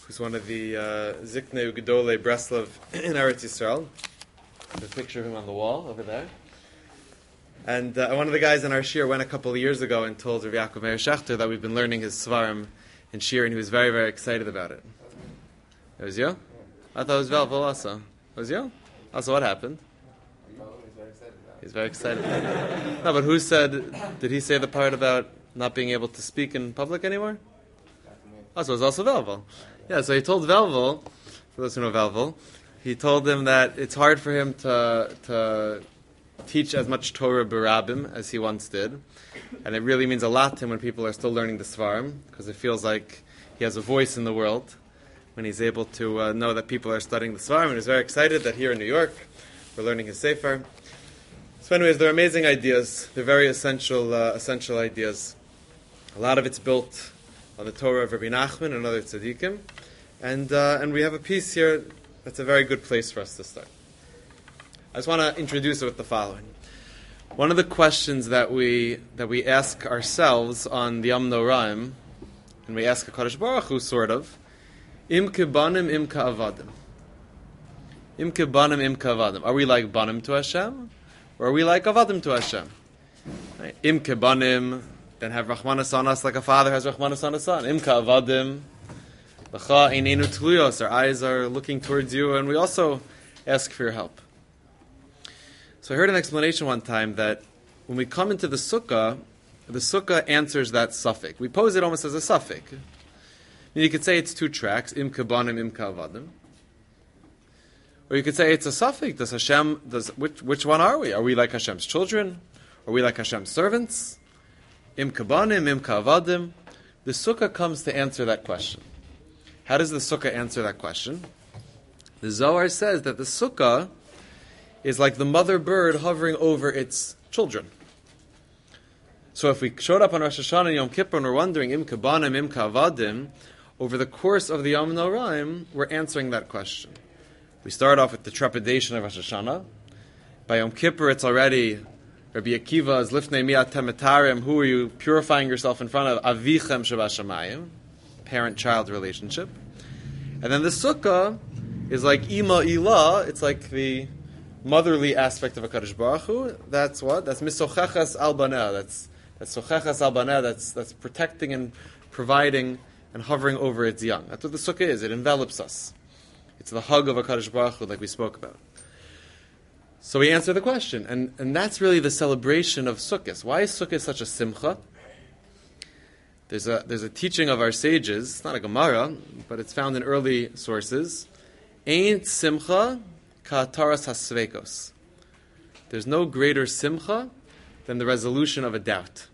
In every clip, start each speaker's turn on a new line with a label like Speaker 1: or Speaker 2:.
Speaker 1: who's one of the Ziknei Gedolei Breslov in Eretz Yisrael. There's a picture of him on the wall over there. And one of the guys in our shir went a couple of years ago and told Rav Yaakov Meir Shechter that we've been learning his svarim in shir, and he was very, very excited about it. It was you? I thought it was Velvel also. It was you? Also, what happened? He's very excited about it. No, but who said, did he say the part about not being able to speak in public anymore? Oh, so it was also Velvel. Yeah, so he told Velvel, for those who know Velvel, he told him that it's hard for him to teach as much Torah b'rabim as he once did. And it really means a lot to him when people are still learning the Svarim, because it feels like he has a voice in the world when he's able to know that people are studying the Svarim. And he's very excited that here in New York, we're learning his Sefer. So anyways, they're amazing ideas. They're very essential ideas. A lot of it's built on the Torah of Rabbi Nachman and other tzaddikim. And we have a piece here that's a very good place for us to start. I just want to introduce it with the following. One of the questions that we ask ourselves on the Yom Noraim, and we ask HaKadosh Baruch Hu, sort of, Im kebanim, im ka'avadim. Im kebanim, im ka'avadim. Are we like banim to Hashem? Or are we like avadim to Hashem? Right? Im kebanim, then have Rachmanas on us like a father has Rachmanas on a son. Im ka'avadim, l'cha einenu tluyos. Our eyes are looking towards you, and we also ask for your help. So I heard an explanation one time that when we come into the sukkah answers that suffix. We pose it almost as a suffix. You could say it's two tracks, im kebanim, im ka'avadim. Or you could say it's a suffix. Which one are we? Are we like Hashem's children? Are we like Hashem's servants? Im kebanim, im ka'avadim. The sukkah comes to answer that question. How does the sukkah answer that question? The Zohar says that the sukkah is like the mother bird hovering over its children. So if we showed up on Rosh Hashanah and Yom Kippur and we're wondering, Im kebanim, im ka'avadim, over the course of the Yom Noraim, we're answering that question. We start off with the trepidation of Rosh Hashanah. By Yom Kippur, it's already Rabbi Akiva is lifnei mi'at temetarim. Who are you purifying yourself in front of? Avichem shebashamayim, parent-child relationship. And then the sukkah is like Ima Ilah. It's like the motherly aspect of HaKadosh Baruch Hu. That's what? That's misocheches al baneh. That's socheches al baneh. That's protecting and providing and hovering over its young. That's what the sukkah is. It envelops us. It's the hug of HaKadosh Baruch Hu, like we spoke about. So we answer the question, and that's really the celebration of Sukkot. Why is Sukkot such a simcha? There's a teaching of our sages. It's not a Gemara, but it's found in early sources. Ain't simcha ka'ataras hasveikos. There's no greater simcha than the resolution of a doubt.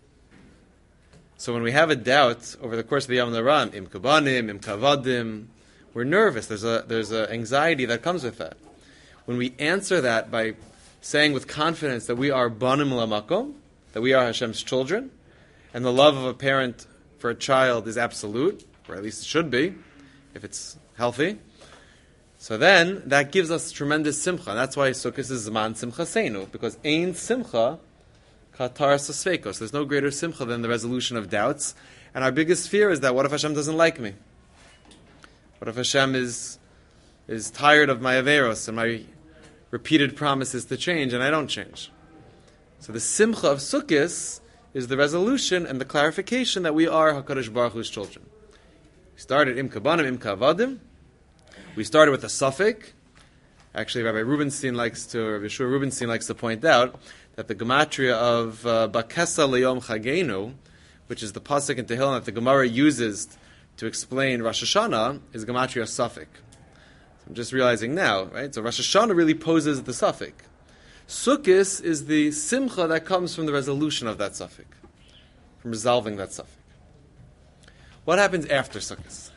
Speaker 1: So when we have a doubt over the course of the Yom Noraim, im kebanim, im ka'avadim, we're nervous. There's a anxiety that comes with that. When we answer that by saying with confidence that we are banim lamakom, that we are Hashem's children, and the love of a parent for a child is absolute, or at least it should be, if it's healthy, so then that gives us tremendous simcha. And that's why Sukkot is Zman Simcha Seinu, because Ein Simcha Ka'ataras Hasveikos. There's no greater simcha than the resolution of doubts. And our biggest fear is that what if Hashem doesn't like me? What if Hashem is tired of my averos and my repeated promises to change, and I don't change? So the simcha of Sukkot is the resolution and the clarification that we are HaKadosh Baruch Hu's children. We started im kebanim, im ka'avadim. We started with a suffix. Actually, Rabbi Yeshua Rubinstein likes to point out that the gematria of Bakesa Leyom Chagenu, which is the pasuk in Tehillim that the Gemara uses to explain Rosh Hashanah, is gematria suffix. So I'm just realizing now, right? So Rosh Hashanah really poses the suffix. Sukkot is the simcha that comes from the resolution of that suffix, from resolving that suffix. What happens after Sukkot?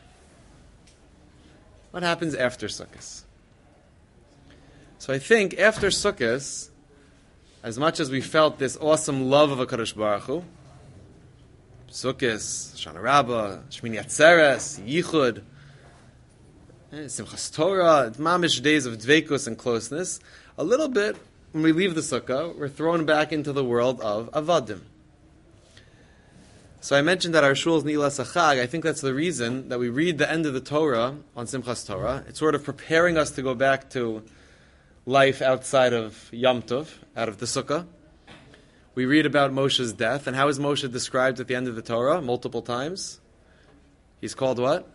Speaker 1: What happens after Sukkot? So I think after Sukkot, as much as we felt this awesome love of HaKadosh Baruch Hu, Sukkot, Shana Rabbah, Shmini Atzeres, Yichud, Simchas Torah, mamish days of dveikus and closeness, a little bit, when we leave the sukkah, we're thrown back into the world of avadim. So I mentioned that our shul is Ni'ilas HaChag. I think that's the reason that we read the end of the Torah on Simchas Torah. It's sort of preparing us to go back to life outside of Yom Tov, out of the Sukkah. We read about Moshe's death, and how is Moshe described at the end of the Torah? Multiple times. He's called what?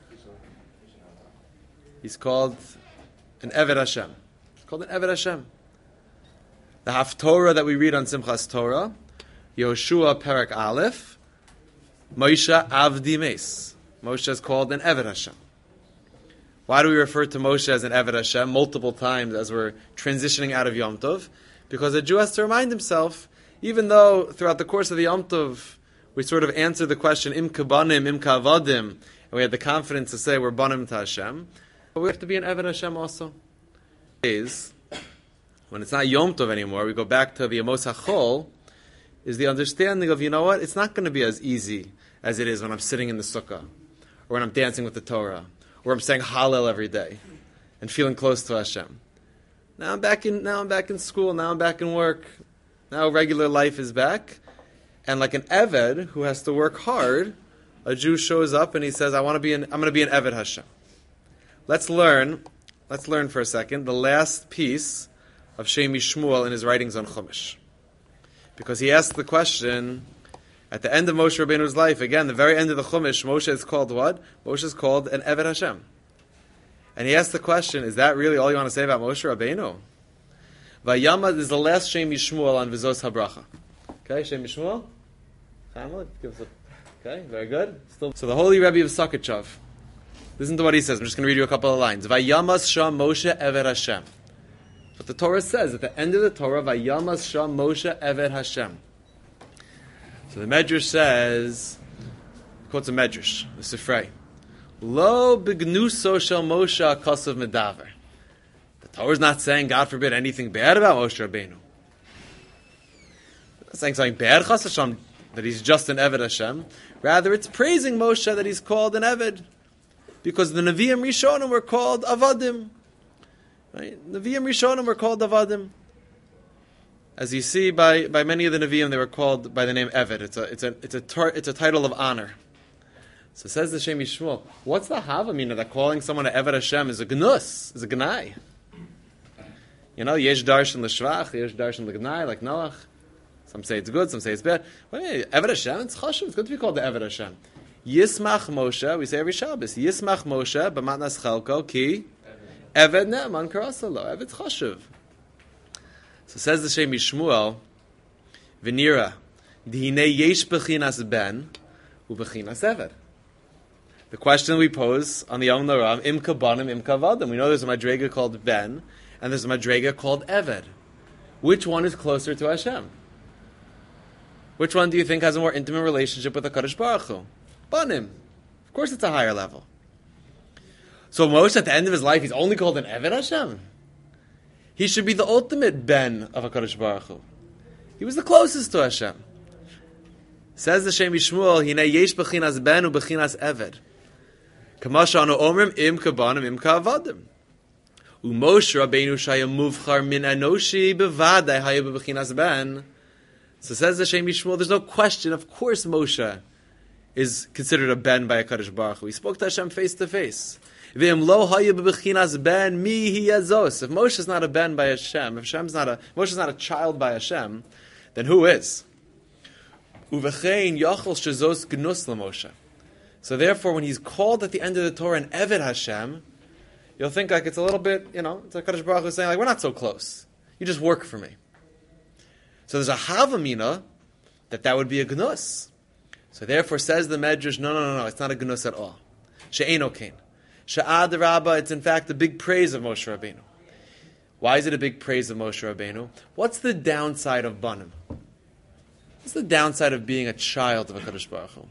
Speaker 1: He's called an Eved Hashem. He's called an Eved Hashem. The Haftorah that we read on Simchas Torah, Yehoshua Perek Aleph, Moshe Avdi Meis. Moshe is called an Eved Hashem. Why do we refer to Moshe as an Eved Hashem multiple times as we're transitioning out of Yom Tov? Because a Jew has to remind himself, even though throughout the course of the Yom Tov we sort of answered the question Im Kabanim, Im Kavadim, and we had the confidence to say we're Banim to Hashem, but we have to be an Eved Hashem also. When it's not Yom Tov anymore, we go back to the Amos HaChol, is the understanding of, you know what, it's not going to be as easy as it is when I'm sitting in the sukkah, or when I'm dancing with the Torah, or I'm saying Hallel every day, and feeling close to Hashem. Now I'm back in school, now I'm back in work, now regular life is back, and like an Eved who has to work hard, a Jew shows up and he says, I'm going to be an Eved Hashem. Let's learn for a second the last piece of Shemi Shmuel in his writings on Chumash. Because he asked the question, at the end of Moshe Rabbeinu's life, again, the very end of the Chumash, Moshe is called what? Moshe is called an Eved Hashem. And he asked the question, is that really all you want to say about Moshe Rabbeinu? Vayamad is the last Shemi Shmuel on Vizos HaBracha. Okay, Shemi Shmuel? Okay, very good. So the Holy Rebbe of Sakachav, listen to what he says. I'm just going to read you a couple of lines. Vayamas Sham Moshe Eved Hashem. But the Torah says, at the end of the Torah, Vayamas Sham Moshe Eved Hashem. So the Medrash says, quotes a Medrash, the Sifrei, Lo bignuso shel Moshe kasav medaver. The Torah is not saying, God forbid, anything bad about Moshe Rabbeinu. It's not saying something bad, Chas Hashem, that he's just an Eved Hashem. Rather, it's praising Moshe that he's called an Eved. Because the Nevi'im Rishonim were called Avadim. Right? Nevi'im Rishonim were called Avadim. As you see by many of the Nevi'im, they were called by the name Eved. It's a title of honor. So says the Shemi Shmuel, what's the Havamina that calling someone an Eved Hashem is a gnus, is a gnai? You know, yesh darshan l'shvach, yesh darshan l'gnai, like Noach. Some say it's good, some say it's bad. Wait, Eved Hashem, it's chashuv, it's good to be called the Eved Hashem. Yismach Moshe, we say every Shabbos, Yismach Moshe, b'matnas chalko, ki Eved ne'eman karasalo, Eved chashuv. So says the Shemi Shmuel, V'nira, d'hinei yesh b'chinas ben, u'b'chinas Eved. The question we pose on the Yom Noram, Im Kabanim, Im Kavadim. We know there's a Madrega called Ben, and there's a Madrega called Eved. Which one is closer to Hashem? Which one do you think has a more intimate relationship with the Kadosh Baruch Hu? Banim. Of course it's a higher level. So Moshe, at the end of his life, he's only called an Eved Hashem. He should be the ultimate Ben of a Kadosh Baruch Hu. He was the closest to Hashem. Says the Shemi Shmuel, Hinei yesh b'chinas Ben u b'chinas Eved. Kamashanu omrim im kabanim im kavadim. U'Moshe Rabbeinu shaya muvchar min anoshi bevadai haya b'chinas Ben. So says the Shemi Shmuel, there's no question, of course Moshe is considered a Ben by a Kadosh Baruch Hu. He spoke to Hashem face to face. V'im lo haya b'chinas Ben mi hi yazos. If Moshe is not a Ben by Hashem, if Moshe is not a child by Hashem, then who is? Uvechein yachol shezos gnus l'Moshe. So therefore, when he's called at the end of the Torah an Eved Hashem, you'll think like it's a little bit, it's like Kadosh Baruch Hu saying, like, we're not so close. You just work for me. So there's a Havamina that would be a Gnus. So therefore, says the Medrash, no, it's not a Gnus at all. She'eno kain. She'ad Rabba, it's in fact a big praise of Moshe Rabbeinu. Why is it a big praise of Moshe Rabbeinu? What's the downside of Banim? What's the downside of being a child of a Kadosh Baruch Hu?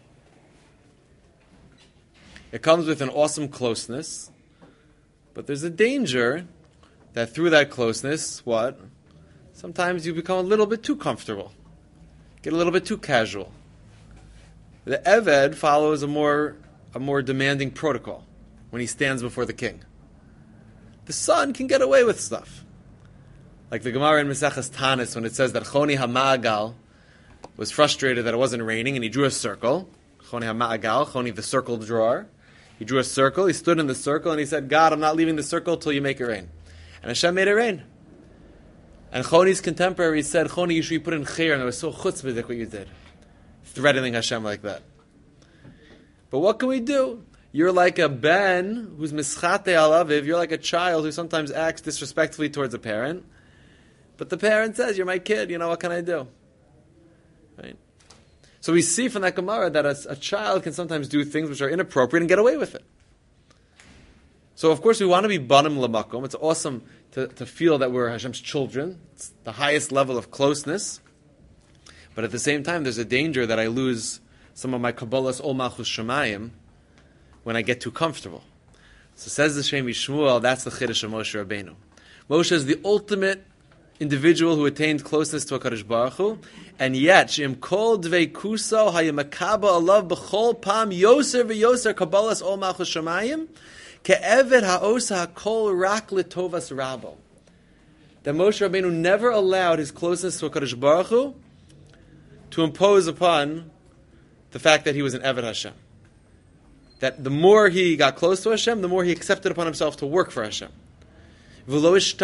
Speaker 1: It comes with an awesome closeness, but there's a danger that through that closeness, what? Sometimes you become a little bit too comfortable, get a little bit too casual. The Eved follows a more demanding protocol when he stands before the king. The son can get away with stuff. Like the Gemara in Maseches Tanis, when it says that Choni HaMa'agal was frustrated that it wasn't raining, and he drew a circle. Choni HaMa'agal, Choni the circle drawer. He drew a circle, he stood in the circle, and he said, God, I'm not leaving the circle till you make it rain. And Hashem made it rain. And Choni's contemporaries said, Choni, you should be put in Chair, and it was so chutzpahdik what you did. Threatening Hashem like that. But what can we do? You're like a ben who's mischate al aviv. You're like a child who sometimes acts disrespectfully towards a parent. But the parent says, you're my kid, what can I do? Right? So we see from that Gemara that a child can sometimes do things which are inappropriate and get away with it. So of course we want to be banim lamakom. It's awesome to feel that we're Hashem's children. It's the highest level of closeness. But at the same time, there's a danger that I lose some of my Kabbalah's Ol Malchus Shemayim when I get too comfortable. So says the Shem Yishmuel, that's the Chiddush of Moshe Rabbeinu. Moshe is the ultimate individual who attained closeness to HaKadosh Baruch Hu, and yet, Shim Kol Dvei Kuso Hayamakaba Alav B'chol Pam Yoser V'Yoser Kabbalah's Ol Malchus Shemayim Ke'eved Ha'osa HaKol Rak L'Tovas Rabo. That Moshe Rabbeinu never allowed his closeness to HaKadosh Baruch Hu to impose upon the fact that he was an Eved Hashem. That the more he got close to Hashem, the more he accepted upon himself to work for Hashem. He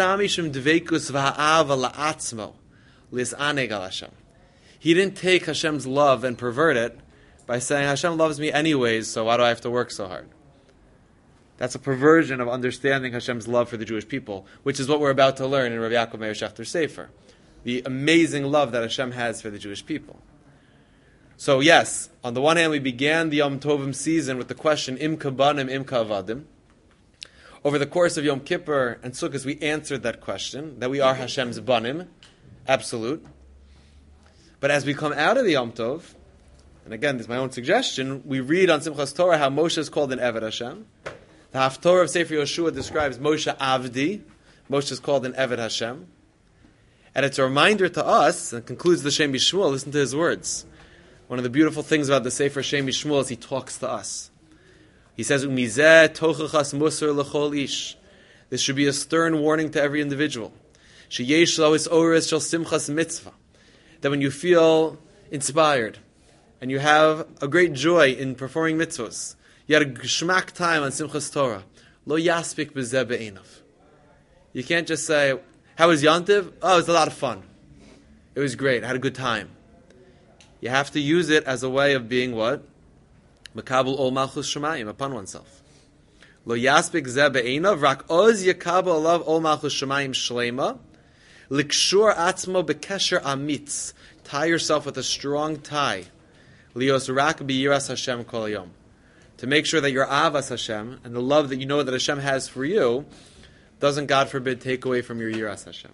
Speaker 1: didn't take Hashem's love and pervert it by saying, Hashem loves me anyways, so why do I have to work so hard? That's a perversion of understanding Hashem's love for the Jewish people, which is what we're about to learn in Rav Yaakov Meir Shechter Sefer. The amazing love that Hashem has for the Jewish people. So yes, on the one hand, we began the Yom Tovim season with the question, Im kabanim, im kavadim. Over the course of Yom Kippur and Sukkot, we answered that question, that we are Hashem's banim, absolute. But as we come out of the Yom Tov, and again, this is my own suggestion, we read on Simchas Torah how Moshe is called an Eved Hashem. The Haftorah of Sefer Yoshua describes Moshe Avdi. Moshe is called an Eved Hashem. And it's a reminder to us, and concludes the Shem Yishmuel, listen to his words. One of the beautiful things about the Sefer Shem Yishmuel is he talks to us. He says, Umizeh tochachas musar l'chol ish. This should be a stern warning to every individual. Sheyesh lo is ores shel simchas mitzvah. That when you feel inspired, and you have a great joy in performing mitzvahs, you had a geshmak time on Simchas Torah, lo yaspik b'zeh be'enav. You can't just say, how was Yontiv? Oh, it was a lot of fun. It was great. I had a good time. You have to use it as a way of being what? Makabel ol malchus shemayim, upon oneself. Lo yaspik zeh be'enav, rak oz yakabel alav ol malchus shemayim shlema, likshur atzmo bekesher amitz. Tie yourself with a strong tie. Lios rak biyiras Hashem kol yom. To make sure that your avas Hashem, and the love that you know that Hashem has for you, doesn't, God forbid, take away from your yiras Hashem.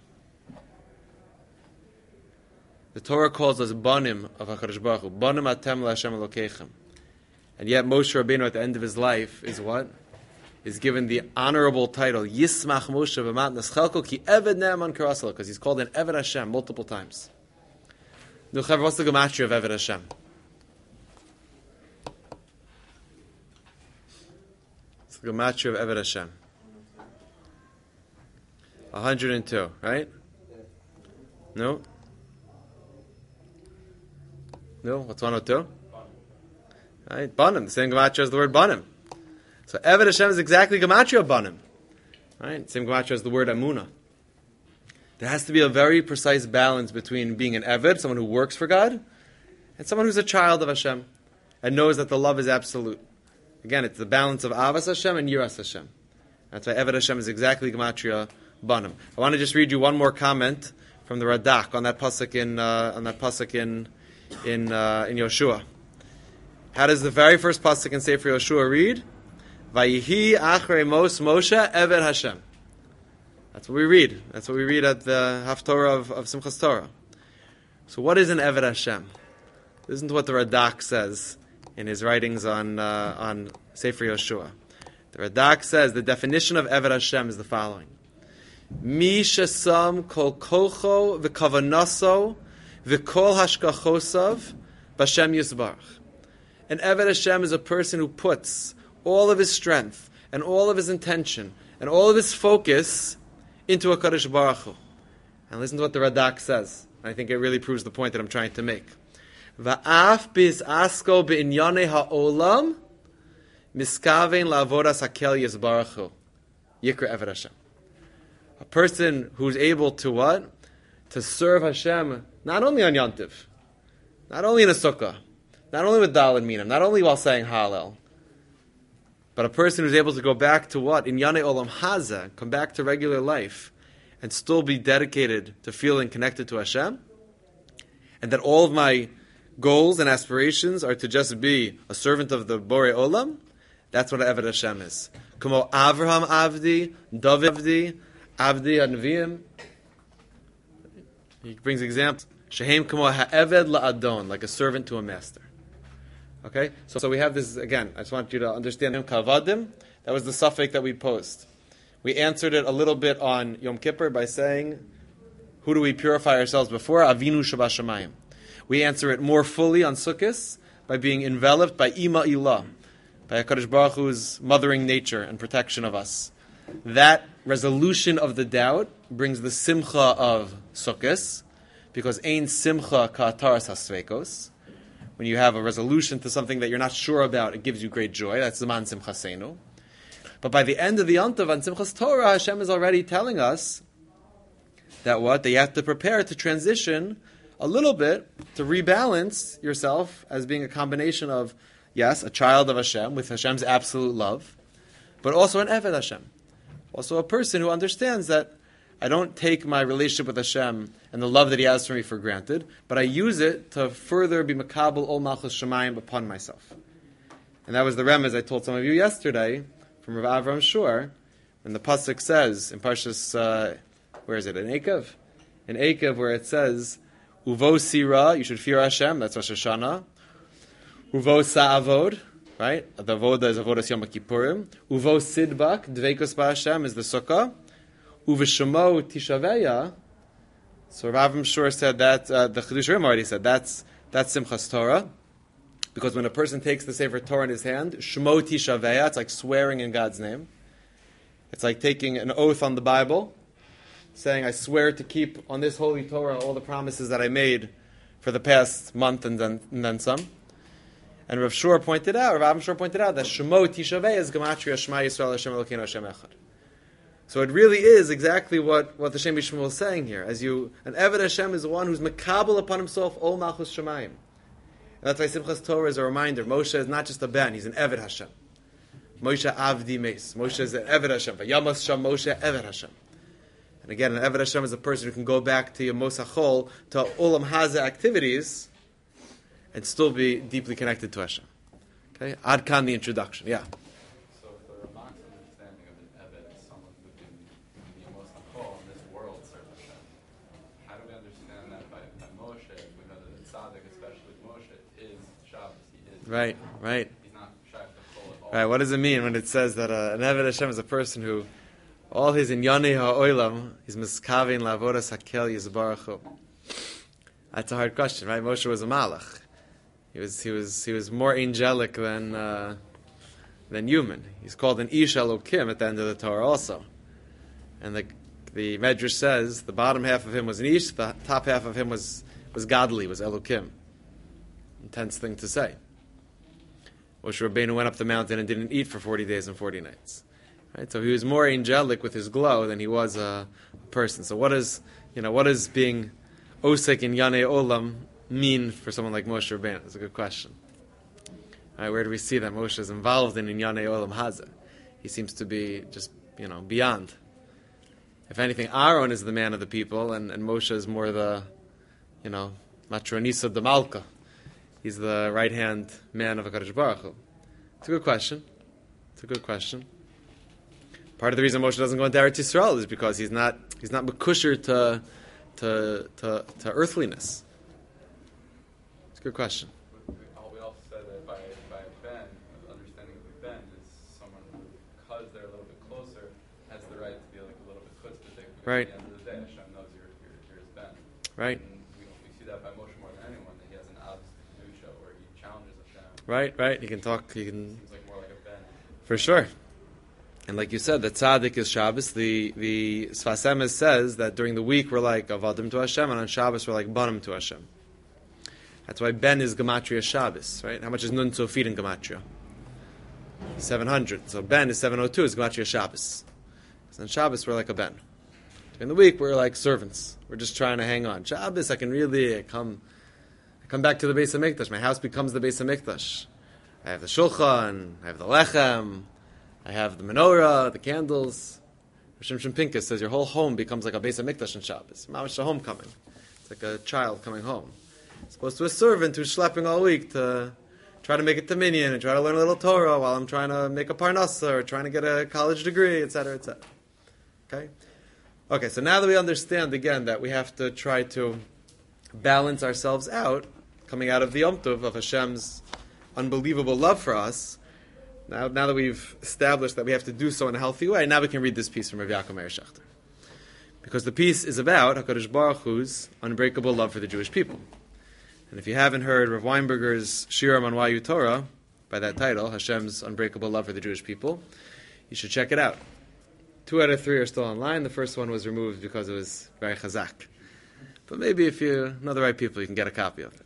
Speaker 1: The Torah calls us banim of HaKadosh Baruch Hu. Banim atem LaHashem Elokeichem. And yet Moshe Rabbeinu at the end of his life is what? Is given the honorable title, Yismach Moshe v'matnas chelko ki Eved Ne'eman Karasel, because he's called an Eved Hashem multiple times. Nuchav, what's the gematria of Eved Hashem? It's the gematria of Eved Hashem. 102, right? No? No? What's 102? Right? Banim. The same gematria as the word banim. So Eved Hashem is exactly gematria of banim. Right? Same gematria as the word amuna. There has to be a very precise balance between being an Eved, someone who works for God, and someone who's a child of Hashem and knows that the love is absolute. Again, it's the balance of Avas Hashem and Yiras Hashem. That's why Eved Hashem is exactly gematria banim. I want to just read you one more comment from the Radak on that pasuk in Yoshua. How does the very first pasuk in Sefer Yoshua read? Vayihi achrei Moshe Eved Hashem. That's what we read. That's what we read at the Haftorah of Simchas Torah. So what is an Eved Hashem? Listen to what the Radak says in his writings on Sefer Yoshua. The Radak says the definition of Eved Hashem is the following. Mi shesam kol kocho v'kavanaso v'kol hashkachosav b'Hashem Yisbarach. An Eved Hashem is a person who puts all of his strength and all of his intention and all of his focus into HaKadosh Baruch Hu. And listen to what the Radak says. I think it really proves the point that I'm trying to make. Va'af bis asko b'inyane ha'olam miskaven la'avodas hakel yizbarachu. Yikra Eved Hashem. A person who's able to what? To serve Hashem, not only on Yontiv, not only in a sukkah, not only with Dal and Minam, not only while saying Hallel, but a person who's able to go back to what? In Yane Olam Haza, come back to regular life, and still be dedicated to feeling connected to Hashem, and that all of my goals and aspirations are to just be a servant of the Borei Olam. That's what Eved Hashem is. Como Avraham Avdi, David Avdi, Avdi Hanviim. He brings examples. Shehem Como Ha'eved La'adon, like a servant to a master. Okay? So we have this, again, I just want you to understand Kavadim. That was the suffix that we posed. We answered it a little bit on Yom Kippur by saying, who do we purify ourselves before? Avinu Shabashamayim. We answer it more fully on Sukkot by being enveloped by Ima Ilah, by HaKadosh Baruch Hu's mothering nature and protection of us. That resolution of the doubt brings the simcha of Sukkot, because Ein Simcha Ka'ataras HaSveikos. When you have a resolution to something that you're not sure about, it gives you great joy. That's the Man Simchasenu. But by the end of the Yontav on Simchas Torah, Hashem is already telling us that what? That you have to prepare to transition a little bit, to rebalance yourself as being a combination of, yes, a child of Hashem with Hashem's absolute love, but also an Eved Hashem. Also a person who understands that I don't take my relationship with Hashem and the love that He has for me for granted, but I use it to further be makabel ol malchus shemayim upon myself. And that was the remez I told some of you yesterday from Rav Avram Shur, when the pasuk says in Parshas, where is it? In Eikev? In Eikev, where it says, Uvo sira, you should fear Hashem, that's Rosh Hashanah. Uvo sa'avod, right? The avoda is avodas Yom Kippurim. Uvo sidbak, dveikos ba'Hashem is the sukkah. Uveshamo tishaveya. So Rav Avram Shur said that, the Chidush Rim already said, that's Simchas Torah. Because when a person takes the Sefer Torah in his hand, Shmo tishaveya, it's like swearing in God's name. It's like taking an oath on the Bible, saying, I swear to keep on this holy Torah all the promises that I made for the past month and then some. And Rav Shur pointed out, Rav Avram Shur pointed out that Shemo Tishavei is Gematria Shema Yisrael Hashem Elokeinu Hashem Echad. So it really is exactly what the Shem Bishmuel is saying here. An Eved Hashem is the one who's makabel upon himself all Malchus Shemayim. And that's why Simchas Torah is a reminder. Moshe is not just a ben, he's an Eved Hashem. Moshe Avdi Meis. Moshe is an Eved Hashem. Vayamas Sham Moshe Eved Hashem. And again, an Eved Hashem is a person who can go back to Yemos HaChol, to Olam Haza activities, and still be deeply connected to Hashem. Okay? Ad Kan, the introduction. Yeah.
Speaker 2: So for Ramak's understanding of an Eved as someone who can be Yemos HaChol in this world serve Hashem, how do we understand that by Moshe? We know that the Tzaddik, especially Moshe, is Shabbos. He is.
Speaker 1: Right.
Speaker 2: He's not Shabbos at all.
Speaker 1: Right, what does it mean when it says that an Eved Hashem is a person who all his inyane ha'olam is miskavein la'avodas hakel yizbarachu? That's a hard question, right? Moshe was a malach. He was more angelic than human. He's called an Ish Elokim at the end of the Torah also. And the Medrash says the bottom half of him was an Ish, the top half of him was godly, was Elokim. Intense thing to say. Moshe Rabbeinu went up the mountain and didn't eat for 40 days and 40 nights. Right? So he was more angelic with his glow than he was a person. So what does being Osek in Yanei Olam mean for someone like Moshe Rabbeinu? That's a good question. All right, where do we see that Moshe is involved in Yanei Olam Haza? He seems to be just, beyond. If anything, Aaron is the man of the people, and Moshe is more the, Matronisa de Malka. He's the right-hand man of HaKadosh Baruch Hu. It's a good question. Part of the reason Moshe doesn't go into Eretz Yisrael is because he's not mekusher to earthliness. It's a good question.
Speaker 2: We also said that by a ben, the understanding of a ben is someone who, because they're a little bit closer, has the right to be like a little bit chutzpahdik.
Speaker 1: Right.
Speaker 2: At the end of the day, Hashem knows you're his ben.
Speaker 1: Right.
Speaker 2: And we see that by Moshe more than anyone, that he has an obvious kedusha where he challenges Hashem.
Speaker 1: Right. He can talk.
Speaker 2: Seems like more like a ben.
Speaker 1: For sure. And like you said, the tzaddik is Shabbos. The Sfas Emes says that during the week we're like avadim to Hashem, and on Shabbos we're like banim to Hashem. That's why Ben is Gematria Shabbos, right? How much is Nun Tzofit in Gematria? 700. So Ben is 702, is Gematria Shabbos. So on Shabbos, we're like a Ben. In the week, we're like servants. We're just trying to hang on. Shabbos, I can really come back to the Beis HaMikdash. My house becomes the Beis HaMikdash. I have the shulchan, I have the lechem, I have the menorah, the candles. Rosh Hashanah Pinkus says your whole home becomes like a Beis HaMikdash on Shabbos. Mamash a homecoming. It's like a child coming home. As opposed to a servant who's schlepping all week to try to make it to Minyan and try to learn a little Torah while I'm trying to make a parnasa or trying to get a college degree, etc., etc. Okay, so now that we understand again that we have to try to balance ourselves out, coming out of the Yom Tov of Hashem's unbelievable love for us, now that we've established that we have to do so in a healthy way, now we can read this piece from Rav Yaakov Meir Shechter. Because the piece is about HaKadosh Baruch Hu's unbreakable love for the Jewish people. And if you haven't heard Rav Weinberger's Shir Manwayu Torah, by that title, Hashem's unbreakable love for the Jewish people, you should check it out. 2 out of 3 are still online. The first one was removed because it was very chazak. But maybe if you know the right people, you can get a copy of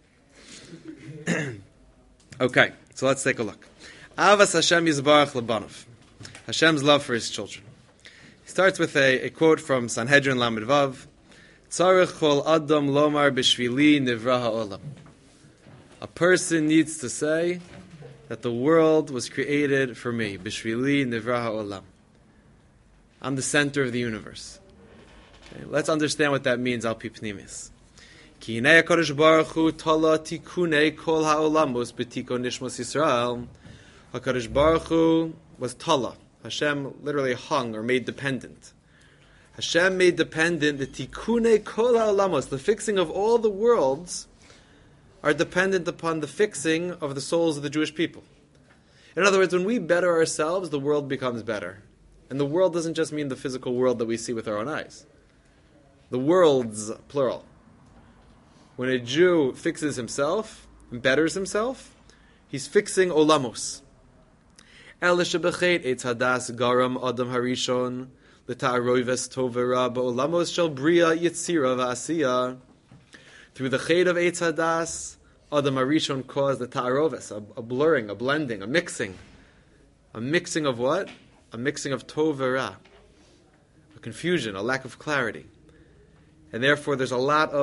Speaker 1: it. Okay, so let's take a look. Avas Hashem Yizbarach Lebanov. Hashem's love for His children. He starts with a quote from Sanhedrin Lamed Vav. Tzarech kol adam lomar b'shvili nivra ha'olam. A person needs to say that the world was created for me. B'shvili nivra ha'olam. I'm the center of the universe. Okay, let's understand what that means. Al pi pnimis. Ki hinei HaKadosh Baruch Hu tala tikunei kol ha'olamos b'tikon nishmos Yisrael. HaKadosh Baruch Hu was tala. Hashem literally hung or made dependent. Hashem made dependent the tikunei kol ha'olamos, the fixing of all the worlds, are dependent upon the fixing of the souls of the Jewish people. In other words, when we better ourselves, the world becomes better. And the world doesn't just mean the physical world that we see with our own eyes. The worlds, plural. When a Jew fixes himself and betters himself, he's fixing olamos. El shebechet etz hadas garam adam harishon l'ta'aroives tovera ba'olamos shel bria yitzira va'asiya. Through the chet of etz hadas, adam harishon caused the ta'aroves, a blurring, a blending, a mixing. A mixing of what? A mixing of tov vera, a confusion, a lack of clarity. And therefore there's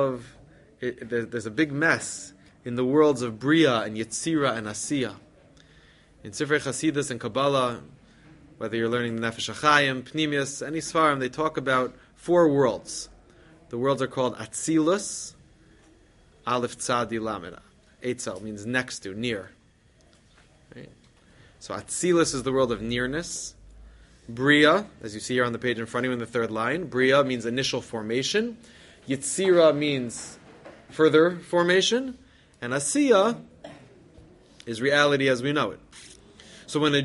Speaker 1: a big mess in the worlds of Bria and Yetzira and Asiya. In Sifrei Chasidus and Kabbalah, whether you're learning the Nefesh HaChaim, Pnimius, any Svarim, they talk about 4 worlds. The worlds are called Atzilus, Aleph Tzadi Lamed. Eitzel means next to, near. Right? So Atzilus is the world of nearness. Bria, as you see here on the page in front of you in the 3rd line, Bria means initial formation. Yetzira means further formation. And Asiya is reality as we know it. So when a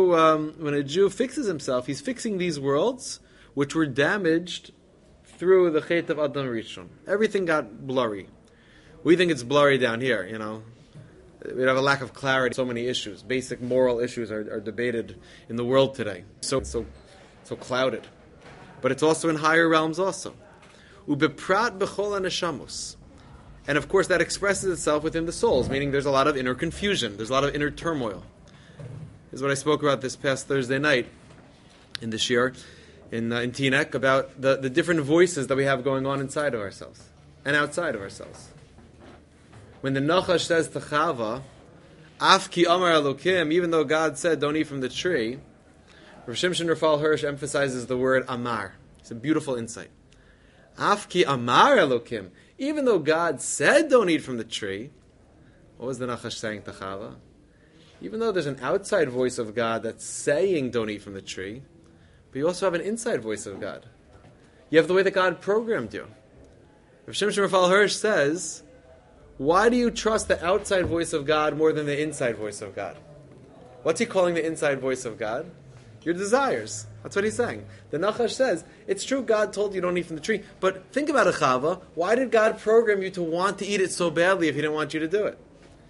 Speaker 1: Jew fixes himself, he's fixing these worlds which were damaged through the Chet of Adam Rishon. Everything got blurry. We think it's blurry down here, you know. We have a lack of clarity. So many issues, basic moral issues are debated in the world today. So clouded. But it's also in higher realms also. Ubeprat b'chol neshamus. And of course that expresses itself within the souls, meaning there's a lot of inner confusion, there's a lot of inner turmoil. This is what I spoke about this past Thursday night in the Shir, in Teaneck, about the different voices that we have going on inside of ourselves and outside of ourselves. When the Nachash says to Chava, Af ki amar Elokim, even though God said don't eat from the tree, Rav Shimshon Raphael Hirsch emphasizes the word amar. It's a beautiful insight. Af ki amar Elokim, even though God said don't eat from the tree, what was the Nachash saying to Chava? Even though there's an outside voice of God that's saying don't eat from the tree, but you also have an inside voice of God. You have the way that God programmed you. Rav Shimshon Raphael Hirsch says, why do you trust the outside voice of God more than the inside voice of God? What's he calling the inside voice of God? Your desires. That's what he's saying. The Nachash says, it's true God told you don't eat from the tree, but think about it, Chava. Why did God program you to want to eat it so badly if he didn't want you to do it?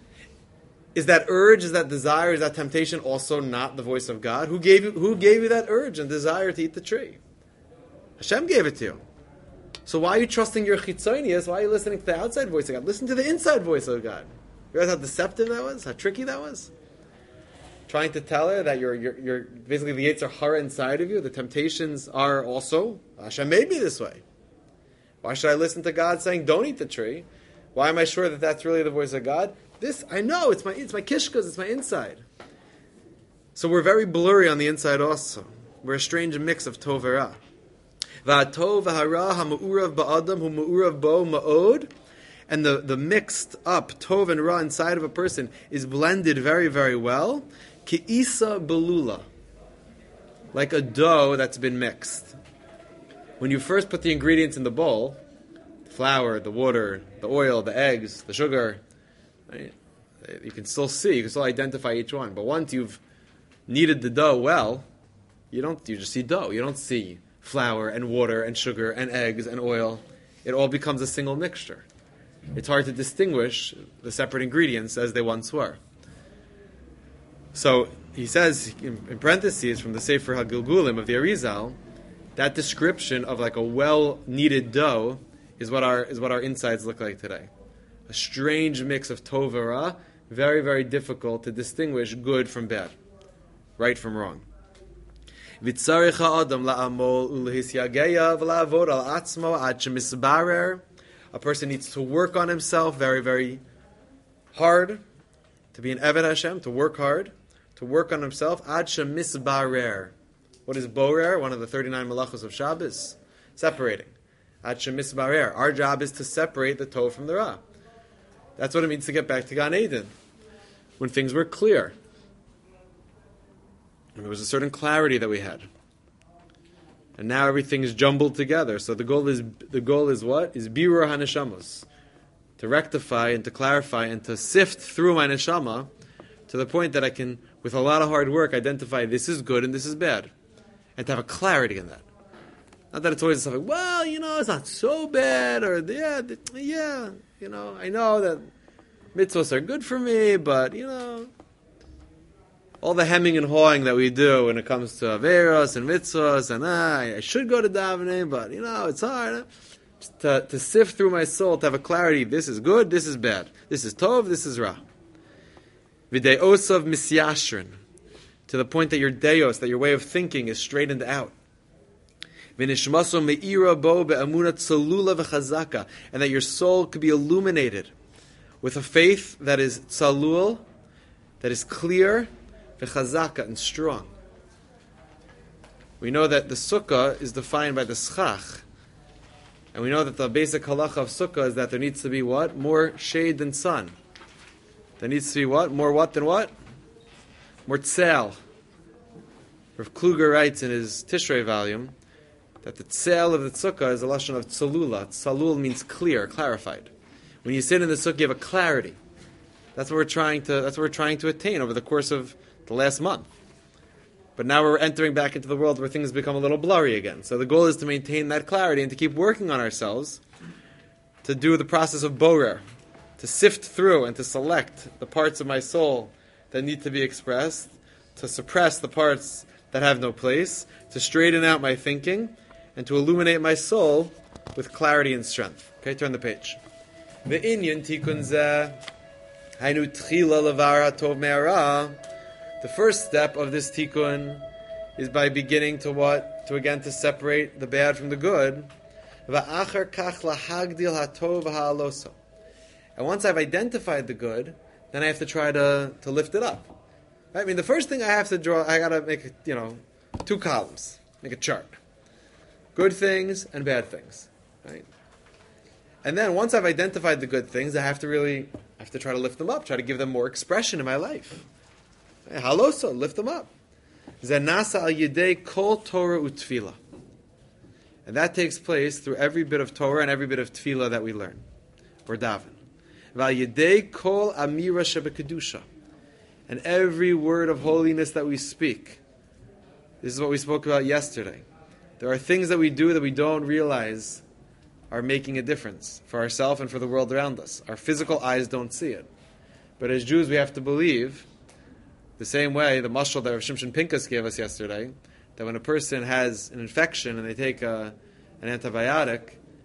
Speaker 1: Is that urge, is that desire, is that temptation also not the voice of God? Who gave you that urge and desire to eat the tree? Hashem gave it to you. So why are you trusting your chitzonius? Why are you listening to the outside voice of God? Listen to the inside voice of God. You realize how deceptive that was? How tricky that was? Trying to tell her that you're basically the Yetzer Hara inside of you, the temptations are also, Hashem made me this way. Why should I listen to God saying, don't eat the tree? Why am I sure that that's really the voice of God? This, I know, it's my kishkas, it's my inside. So we're very blurry on the inside also. We're a strange mix of tov and ra. V'atov v'hara ha'ma'urav ba'adam hu ma'urav bo ma'od. And the mixed up tov and ra inside of a person is blended very, very well. Ki'isa belula. Like a dough that's been mixed. When you first put the ingredients in the bowl, the flour, the water, the oil, the eggs, the sugar, right? You can still see, you can still identify each one. But once you've kneaded the dough well, you just see dough. You don't see flour and water and sugar and eggs and oil. It all becomes a single mixture. It's hard to distinguish the separate ingredients as they once were. So he says in parentheses from the Sefer HaGilgulim of the Arizal, that description of like a well-kneaded dough is what our insides look like today. A strange mix of tov and ra, very, very difficult to distinguish good from bad, right from wrong. A person needs to work on himself very, very hard, to be an Eved Hashem, to work hard, to work on himself. Ad shemisbarer. What is borer? One of the 39 malachos of Shabbos. Separating. Ad shemisbarer. Our job is to separate the tov from the ra. That's what it means to get back to Gan Eden, when things were clear. And there was a certain clarity that we had. And now everything is jumbled together. So the goal is what? Is birur haneshamos. To rectify and to clarify and to sift through my neshama to the point that I can, with a lot of hard work, identify this is good and this is bad. And to have a clarity in that. Not that it's always something, well, it's not so bad, or yeah, I know that mitzvahs are good for me, but, all the hemming and hawing that we do when it comes to averos and mitzvahs, and I should go to davening, but, it's hard. Just to sift through my soul, to have a clarity, this is good, this is bad. This is tov, this is ra. V'deosav misyashrin. To the point that your deos, that your way of thinking is straightened out. And that your soul could be illuminated with a faith that is tzalul, that is clear, v'chazaka, and strong. We know that the sukkah is defined by the schach. And we know that the basic halacha of sukkah is that there needs to be what? More shade than sun. There needs to be what? More what than what? More tzel. Rav Kluger writes in his Tishrei volume that the tzel of the sukkah is a lashon of tzalula. Tzalul means clear, clarified. When you sit in the sukkah, you have a clarity. That's what we're trying to attain over the course of the last month. But now we're entering back into the world where things become a little blurry again. So the goal is to maintain that clarity and to keep working on ourselves to do the process of borer, to sift through and to select the parts of my soul that need to be expressed, to suppress the parts that have no place, to straighten out my thinking, and to illuminate my soul with clarity and strength. Okay, turn the page. The inyan tikun zeh hainu tchila levar hatov me'ara. The first step of this tikkun is by beginning to what? To separate the bad from the good. Va'achar kach lahagdil hatov ha'aloso. And once I've identified the good, then I have to try to lift it up. Right? I mean, the first thing I have to draw, I got to make, 2 columns, make a chart. Good things and bad things. Right? And then once I've identified the good things, I have to try to lift them up, try to give them more expression in my life. Haloso, lift them up. Zanasa al yedei kol Torah utfila. And that takes place through every bit of Torah and every bit of tefillah that we learn, or daven. Val yedei kol amira shebekedusha. And every word of holiness that we speak. This is what we spoke about yesterday. There are things that we do that we don't realize are making a difference for ourselves and for the world around us. Our physical eyes don't see it. But as Jews, we have to believe, the same way, the mashal that Rav Shimshon Pinkus gave us yesterday, that when a person has an infection and they take an antibiotic,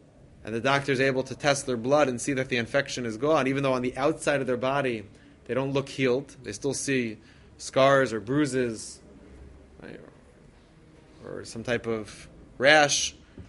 Speaker 1: and the doctor is able to test their blood and see that the infection is gone, even though on the outside of their body they don't look healed. They still see scars or bruises, right, or some type of rash.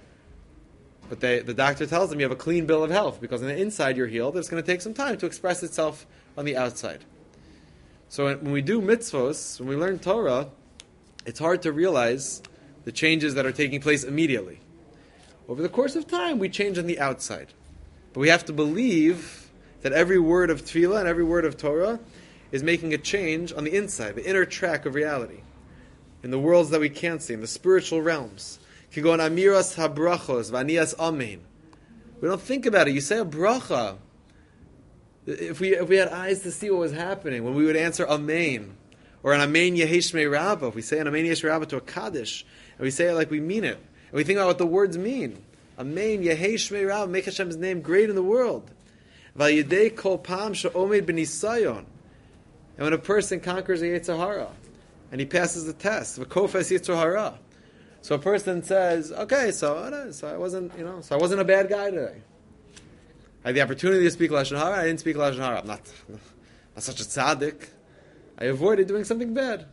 Speaker 1: But the doctor tells them you have a clean bill of health because on the inside you're healed. It's going to take some time to express itself on the outside. So when we do mitzvos, when we learn Torah, it's hard to realize the changes that are taking place immediately. Over the course of time, we change on the outside. But we have to believe that every word of tefillah and every word of Torah is making a change on the inside, the inner track of reality, in the worlds that we can't see, in the spiritual realms. Kigon amiras habrachos v'anias amen. We don't think about it. You say a bracha. If we had eyes to see what was happening, when we would answer amen, or an amen yehesh me rabbah, if we say an amen yehesh rabbah to a kaddish, and we say it like we mean it, and we think about what the words mean. Amen yehesh me rabbah, make Hashem's name great in the world. V'yidei kol pam she'omed b'nisayon. And when a person conquers a Yetzer Hara, and he passes the test, v'kofes Yetzer Hara. So a person says, okay, so I wasn't a bad guy today. I had the opportunity to speak Lashon Hara, I didn't speak Lashon Hara. I'm not such a tzaddik. I avoided doing something bad.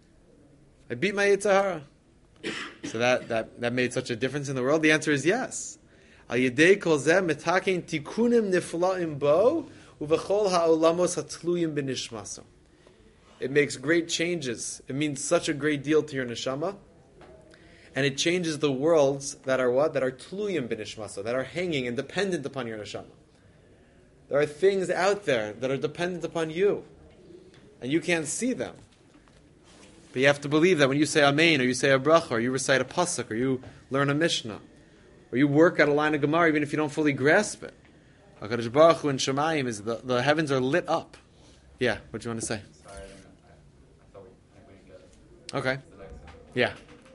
Speaker 1: I beat my Yetzer Hara. So that made such a difference in the world? The answer is yes. Al yedei kol zeh metakein tikunim nifla'im bo uvechol ha'olamos hatluyim b'nishmaso. It makes great changes. It means such a great deal to your neshama. And it changes the worlds that are what? That are tluyim b'nishmaso, that are hanging and dependent upon your neshama. There are things out there that are dependent upon you. And you can't see them. But you have to believe that when you say amen, or you say a bracha, or you recite a pasuk, or you learn a mishnah, or you work at a line of Gemara, even if you don't fully grasp it. HaKadosh Baruch Hu in Shemayim is the heavens are lit up. Yeah, what do you want to say?
Speaker 2: Sorry, I thought we didn't get it.
Speaker 1: Okay. Yeah.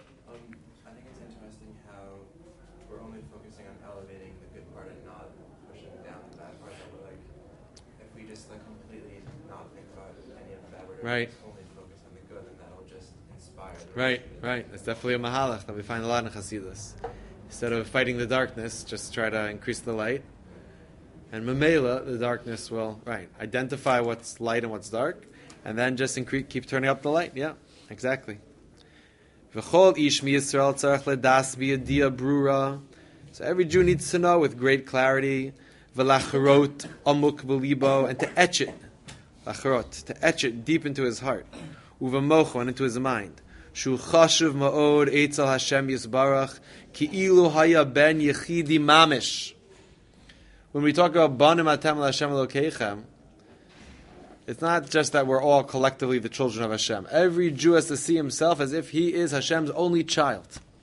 Speaker 3: I think it's interesting how we're only focusing on elevating the good part and not pushing down the bad part. But like, if we just completely not think about any of the bad, we're
Speaker 1: Right.
Speaker 3: just only focus on the good, and that'll just inspire.
Speaker 1: Right. It's definitely a mahalach that we find a lot in Chassidus. Instead of fighting the darkness, just try to increase the light. And Mamela, the darkness will, identify what's light and what's dark, and then just keep turning up the light. Yeah, exactly. V'chol ish mi Yisrael tzarech ledas b'yediyah brura. So every Jew needs to know with great clarity, v'lacharot amuk b'libo, and to etch it, lacharot, to etch it deep into his heart, uvamocho, and into his mind. Shu chashuv ma'od eitzel Hashem yisbarach, ki ilu haya ben yechidi mamish. When we talk about banim atem l'Hashem Elokeichem, it's not just that we're all collectively the children of Hashem. Every Jew has to see himself as if he is Hashem's only child.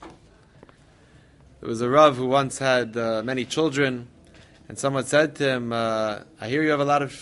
Speaker 1: There was a Rav who once had many children, and someone said to him, "I hear you have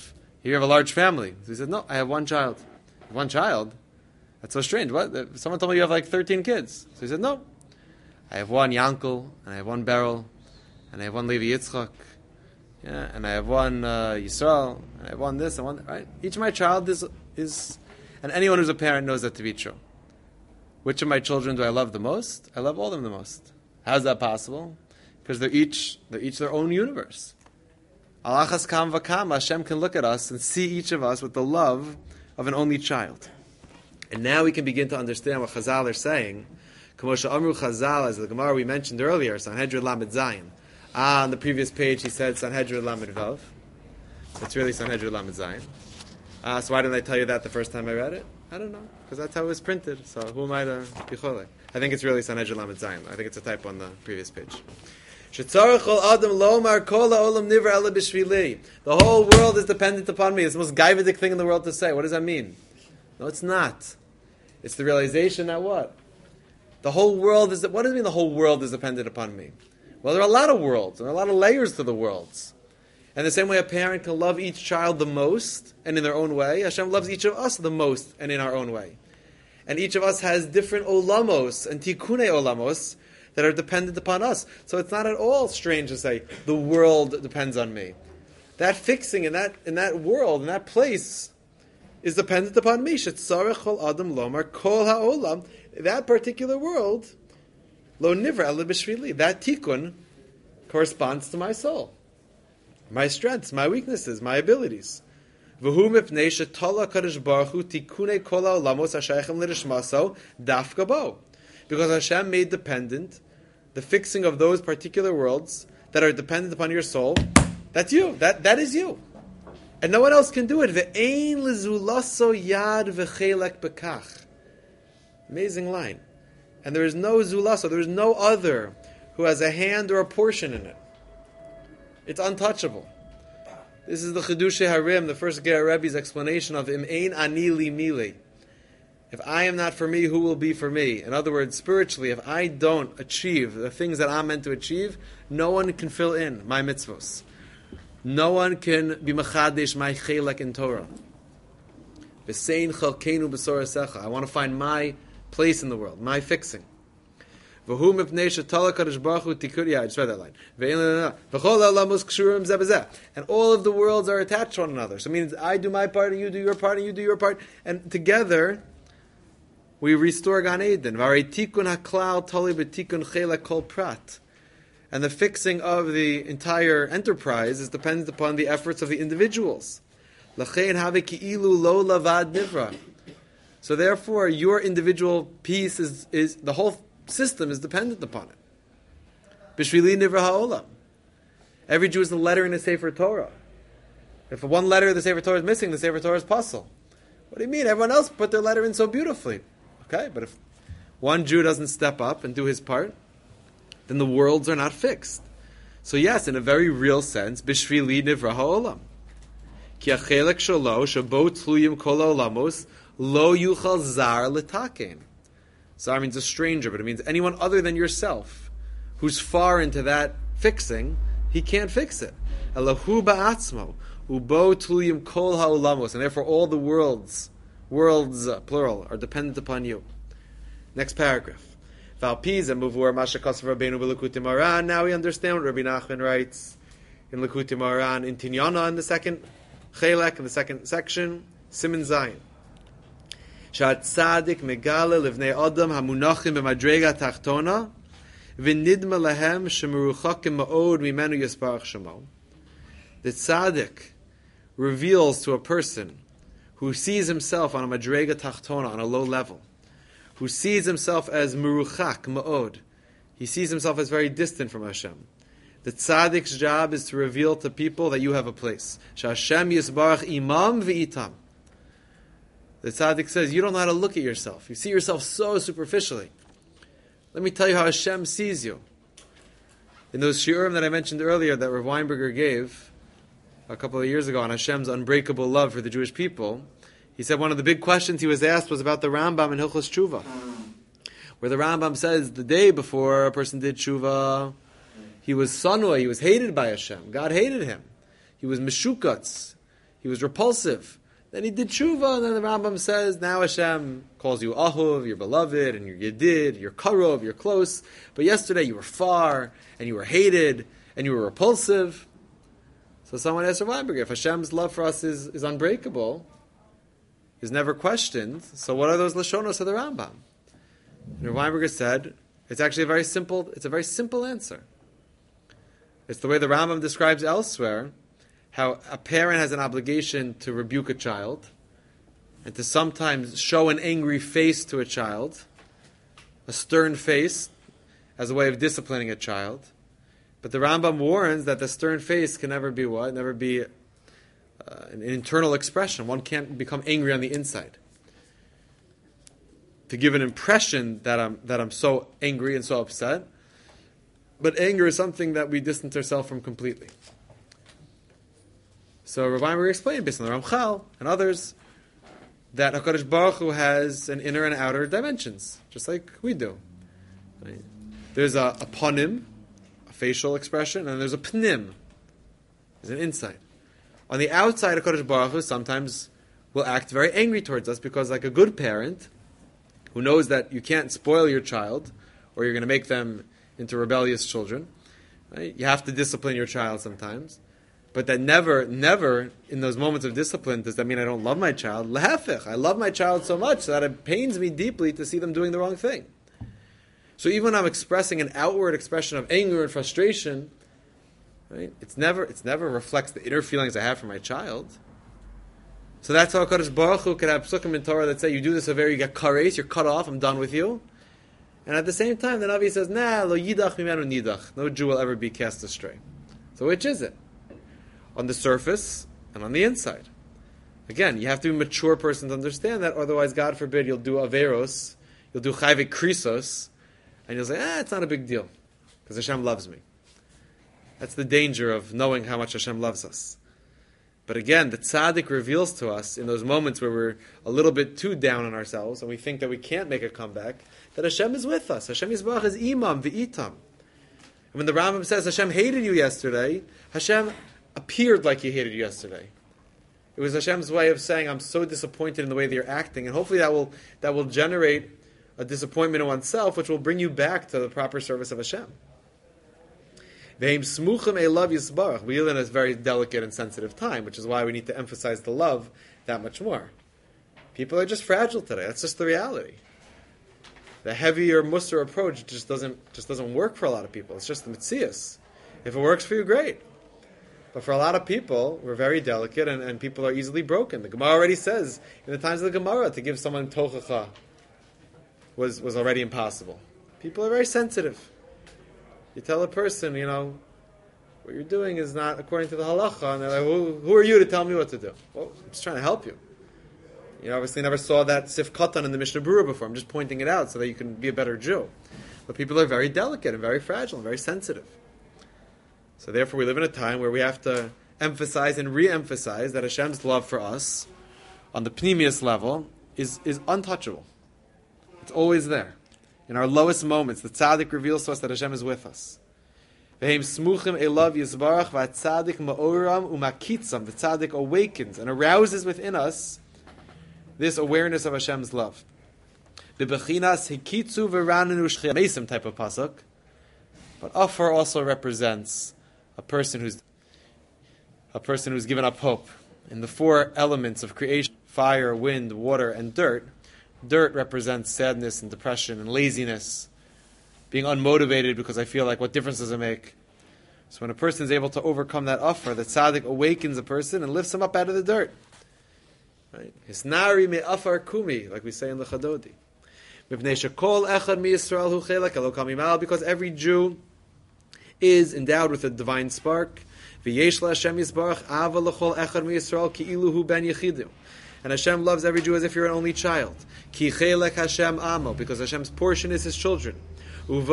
Speaker 1: a large family." So he said, "No, I have one child." One child? That's so strange. What? Someone told me you have like 13 kids. So he said, "No, I have one Yankel, and I have one Beryl, and I have one Levi Yitzchak. Yeah, and I have one Yisrael, and I have one this and one that," right? Each of my child is, and anyone who's a parent knows that to be true. Which of my children do I love the most? I love all of them the most. How's that possible? Because they're each their own universe. Alachas kam v'kam, Hashem can look at us and see each of us with the love of an only child. And now we can begin to understand what Chazal are saying. Kamosha Amru Chazal, as the Gemara we mentioned earlier, Sanhedrin Lamed Zayin. On the previous page, he said Sanhedrin Lamed Vav. It's really Sanhedrin Lamed Zayin. So why didn't I tell you that the first time I read it? I don't know, because that's how it was printed. So who am I to be cholek? I think it's really Sanhedrin Lamed Zayin. I think it's a typo on the previous page. The whole world is dependent upon me. It's the most gaivadik thing in the world to say. What does that mean? No, it's not. It's the realization that what? The whole world is... What does it mean the whole world is dependent upon me? Well, there are a lot of worlds, and there are a lot of layers to the worlds. And the same way a parent can love each child the most, and in their own way, Hashem loves each of us the most, and in our own way. And each of us has different olamos, and tikkune olamos, that are dependent upon us. So it's not at all strange to say, the world depends on me. That fixing in that world, in that place, is dependent upon me. Shetzarech kol adam lomar kol ha'olam. That particular world... Lo nivra ele b'shvili. That tikkun corresponds to my soul, my strengths, my weaknesses, my abilities. Because Hashem made dependent the fixing of those particular worlds that are dependent upon your soul. That's you. That is you. And no one else can do it. Amazing line. And there is no zulaso, there is no other who has a hand or a portion in it. It's untouchable. This is the Chidushei Harim, the first Ger Rebbe's explanation of Im ein ani li mili. If I am not for me, who will be for me? In other words, spiritually, if I don't achieve the things that I'm meant to achieve, no one can fill in my mitzvos. No one can be machadesh my chelek in Torah. V'sein chalkeinu b'sorasecha. I want to find my place in the world, my fixing. V'hu mipnei shetala kadosh baruch hu tikur. Yeah, I just read that line. V'chol ha'olamos kshurim zeh b'zeh. And all of the worlds are attached to one another. So it means I do my part, and you do your part, and you do your part, and together we restore Gan Eden. V'arei tikun haklal tali b'tikun chelek kol prat. And the fixing of the entire enterprise is dependent upon the efforts of the individuals. L'chein have ki'ilu lo lavad nivra. So therefore, your individual piece is the whole system is dependent upon it. B'shvili nivra ha'olam. Every Jew is a letter in the Sefer Torah. If one letter of the Sefer Torah is missing, the Sefer Torah is puzzle. What do you mean? Everyone else put their letter in so beautifully. Okay, but if one Jew doesn't step up and do his part, then the worlds are not fixed. So yes, in a very real sense, b'shvili nivra ha'olam. Ki ha'chelek shelo shabo tluyim kol ha'olamos lo yuchal zar l'taken. Zar means a stranger, but it means anyone other than yourself who's far into that fixing, he can't fix it. Elahu ba'atzmo ubo tluyim kol ha'olamos, and therefore all the worlds plural, are dependent upon you. Next paragraph. Now we understand what Rabbi Nachman writes in Likutei Moharan in Tinyana in the second chelek, in the second section, Siman Zayin. Shat tzadik megale livnei adam hamunachim b'madrega tachtona v'nidma lahem shemeruchakim ma'od mimenu yisparach shemo. The tzaddik reveals to a person who sees himself on a madrega tachtona, on a low level, who sees himself as meruchak ma'od. He sees himself as very distant from Hashem. The tzaddik's job is to reveal to people that you have a place. Sh'Hashem yisbarach imam v'itam. The tzaddik says, you don't know how to look at yourself. You see yourself so superficially. Let me tell you how Hashem sees you. In those shiurim that I mentioned earlier that Rav Weinberger gave a couple of years ago on Hashem's unbreakable love for the Jewish people, he said one of the big questions he was asked was about the Rambam in Hilchos Tshuva, where the Rambam says the day before a person did Tshuva, he was sanui, he was hated by Hashem. God hated him. He was meshukatz. He was repulsive. Then he did Tshuva, and then the Rambam says, now Hashem calls you Ahuv, you're beloved, and you're Yedid, you're Karov, you're close. But yesterday you were far, and you were hated, and you were repulsive. So someone asked Rav Weinberger, if Hashem's love for us is unbreakable, is never questioned, so what are those Lashonos of the Rambam? And Rav Weinberger said, it's a very simple answer. It's the way the Rambam describes elsewhere, how a parent has an obligation to rebuke a child, and to sometimes show an angry face to a child, a stern face, as a way of disciplining a child. But the Rambam warns that the stern face can never be what? Never be an internal expression. One can't become angry on the inside. To give an impression that I'm so angry and so upset. But anger is something that we distance ourselves from completely. So Rav Weinberger explained, based on the Ramchal and others, that HaKadosh Baruch Hu has an inner and outer dimensions, just like we do. Right? There's a panim, a facial expression, and there's a pnim, there's an inside. On the outside, HaKadosh Baruch Hu sometimes will act very angry towards us, because like a good parent who knows that you can't spoil your child, or you're going to make them into rebellious children, right? You have to discipline your child sometimes. But that never in those moments of discipline does that mean I don't love my child. Lehefech, I love my child so much that it pains me deeply to see them doing the wrong thing. So even when I'm expressing an outward expression of anger and frustration, Right? It's never reflects the inner feelings I have for my child. So that's how HaKadosh Baruch Hu could have psukim in Torah that say, you do this over, you get kares, you're cut off, I'm done with you. And at the same time, the Navi says, nah, lo yidach mimenu nidach. No Jew will ever be cast astray. So which is it? On the surface and on the inside. Again, you have to be a mature person to understand that, otherwise, God forbid, you'll do averos, you'll do chayvik krisos, and you'll say, it's not a big deal, because Hashem loves me. That's the danger of knowing how much Hashem loves us. But again, the tzaddik reveals to us in those moments where we're a little bit too down on ourselves and we think that we can't make a comeback, that Hashem is with us. Hashem Yisbarach is imam v'itam. And when the Rambam says Hashem hated you yesterday, Hashem appeared like He hated you yesterday. It was Hashem's way of saying, I'm so disappointed in the way that you're acting, and hopefully that will generate a disappointment in oneself, which will bring you back to the proper service of Hashem. We live in a very delicate and sensitive time, which is why we need to emphasize the love that much more. People are just fragile today. That's just the reality. The heavier Musar approach just doesn't work for a lot of people. It's just the Metzias. If it works for you, great. But for a lot of people, we're very delicate and people are easily broken. The Gemara already says, in the times of the Gemara, to give someone tochacha was already impossible. People are very sensitive. You tell a person, what you're doing is not according to the halacha, and they're like, who are you to tell me what to do? Well, I'm just trying to help you. You obviously never saw that sif katan in the Mishnah Berurah before. I'm just pointing it out so that you can be a better Jew. But people are very delicate and very fragile and very sensitive. So therefore we live in a time where we have to emphasize and re-emphasize that Hashem's love for us on the pnimius level is untouchable. It's always there. In our lowest moments, the tzaddik reveals to us that Hashem is with us. The tzaddik awakens and arouses within us this awareness of Hashem's love. Mesim type of pasuk. But Afar also represents a person who's given up hope. In the four elements of creation, fire, wind, water, and dirt, dirt represents sadness and depression and laziness, being unmotivated because I feel like what difference does it make? So when a person is able to overcome that Afar, the tzaddik awakens a person and lifts him up out of the dirt. Right? Hisnari me Afar kumi, like we say in the Chadodi. Because every Jew is endowed with a divine spark. And Hashem loves every Jew as if you're an only child. Because Hashem's portion is His children. And